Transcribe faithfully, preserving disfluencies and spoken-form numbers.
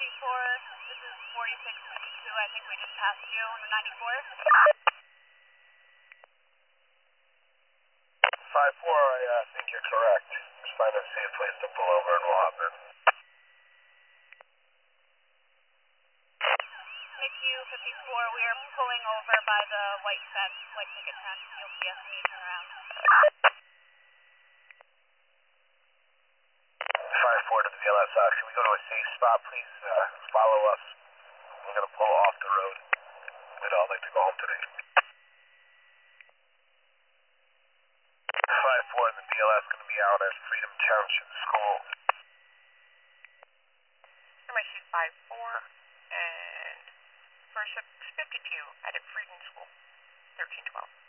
fifty-four, this is forty-six fifty-two, I think we just passed you on the ninety-four. five four, I uh, think you're correct. Just find a safe place to pull over and we'll hop in. M Q fifty-four, we are pulling over by the white fence, white picket fence. You'll see us when you turn around. five four to the V L S R. Can we go to a safe spot, please? Uh, follow us. We're going to pull off the road. We'd all like to go home today. five four, the V L S going to be out at Freedom Township School. M I C five four and first fifty-two at Freedom School, thirteen twelve.